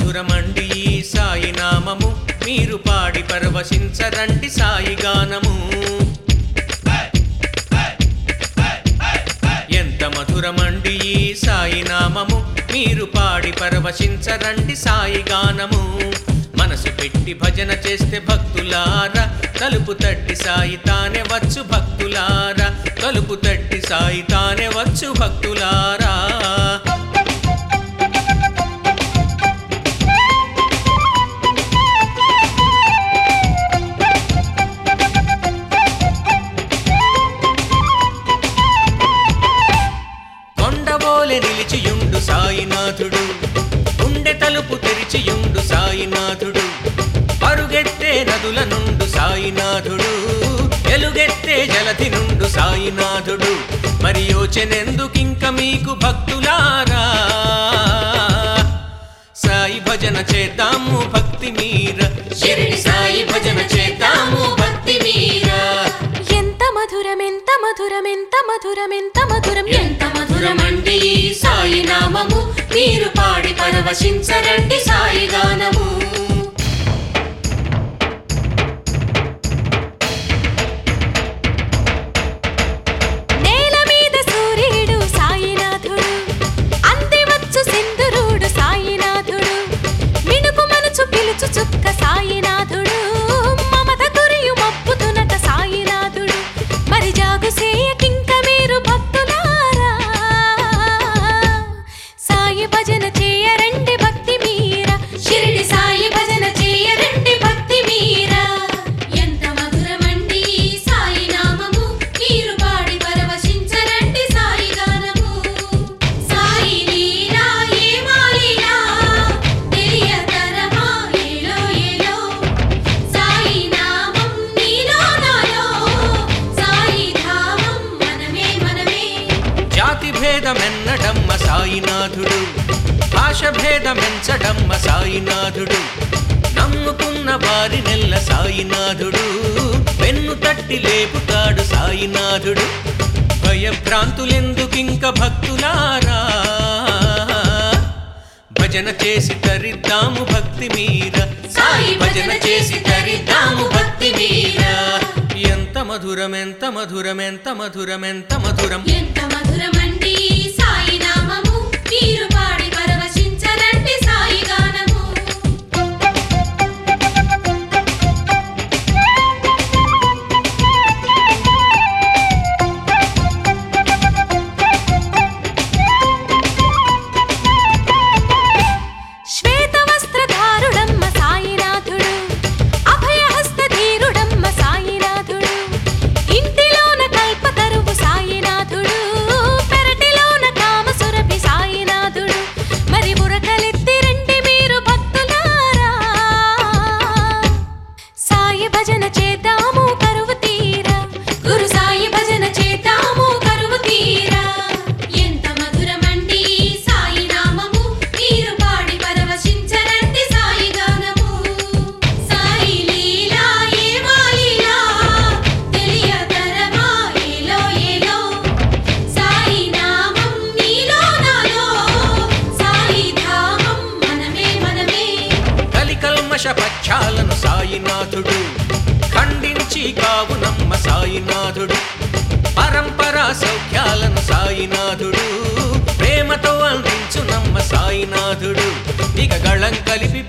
మధురమండి ఈ సాయి నామము మీరు పాడి పరవశించరండి సాయి గానము ఎంత మధురమండి ఈ సాయి నామము మీరు పాడి పరవశించరండి సాయి గానము మనసు పెట్టి భజన చేస్తే భక్తులారా తలుపు తట్టి సాయి తానే వచ్చు భక్తులారా తలుపు తట్టి సాయి తానే వచ్చు భక్తులారా కొండబోలె నిలిచియుండు సాయినాథుడు గుండె తలుపు తెరిచియుండు సాయినాథుడు పరుగెత్తే నదుల నుండు సాయినాథుడు ఎలుగెత్తే జలధి నుండు సాయినాథుడు మరి యోచనెందుకింక మీకు భక్తులారా సాయి భజన చేద్దాము భక్తి మీర షిరిడి సాయి భజన చేద్దాము భక్తి మీర ఎంత మధురం ఎంత మధురం ఎంత మధురం ఎంత మధురం ఎంత మధురమండి ఈ సాయి నామము మీరు పాడి పరవశించరండి సాయి గానము నేల మీద సూర్యుడు సాయినాథుడు అందివచ్చు సింధురుడు సాయినాథుడు మినుకు మనసు పిలుచు చుక్క సాయినాథుడు మమత కురియు మప్పుతునట సాయినాథుడు మరి జాగు సేయకింక మీరు భక్తులారా సాయి భజన చేయరండి భక్తి మీర షిరిడి సాయి భజన చేయరండి భక్తి మీర ఎంత మధురమండి ఈ సాయి నామము మీరు పాడి పరవశించరండి సాయి గానము సాయి లీలా ఏ మాలీలా తెలియతరమా ఏలో ఏలో సాయి నామం నీలో నాలో సాయి ధామం మనమే మనమే జాతి భేదమెన్నడమ్మ సాయినాథుడు భాష భేదమెంచడమ్మ సాయినాథుడు నమ్ముకున్న వారి నెల్ల సాయినాథుడు వెన్ను తట్టి లేపుతాడు సాయినాథుడు భయభ్రాంతులెందుకింక భక్తులారా భజన చేసి తరిద్దాము భక్తి మీర సాయి భజన చేసి తరిద్దాము భక్తి మీర ఎంత మధురం ఎంత మధురం ఎంత మధురం ఎంత మధురం ఎంత మధురమండి ఈ సాయి నామము మీరు పాడి పరవశించరండి సాయి గానము శ్వేత వస్త్రధారుడమ్మ సాయినాథుడు అభయహస్త ధీరుడమ్మ సాయినాథుడు ఇంటిలోన కల్పతరువు సాయినాథుడు పెరటిలోన కామసురభి సాయినాథుడు మరి బురకలెత్తి రండి మీరు భక్తులారా సాయి భజన చేద్దాము కరువు తీరా గురు సాయి భజన చేద్దాము కరువు తీరా ఎంత మధురమండి ఈ సాయి నామము మీరు పాడి పరవశించరండి సాయి గానము సాయి లీలా ఏ మాలీలా తెలియతరమా ఏలో ఏలో సాయి నామం నీలో నాలో సాయి ధామం మనమే మనమే కలికల్మష పక్షాలను సాయినాథుడు ఖండించి కావునమ్మ సాయినాథుడు పరంపరా సౌఖ్యాలను సాయినాథుడు ప్రేమతో అందించునమ్మ సాయినాథుడు ఇక గళం కలిపి